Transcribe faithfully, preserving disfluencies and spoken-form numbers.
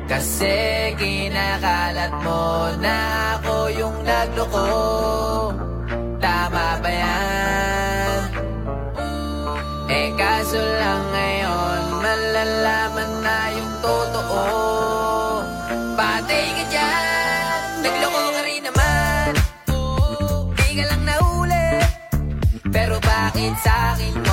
Kasi kinakalat mo na ako yung nagloko. Tama ba yan? Eh kaso lang ngayon malalaman na yung totoo. Patay ka dyan, nagloko ka rin naman. Di ka lang nahuli, pero bakit sa'kin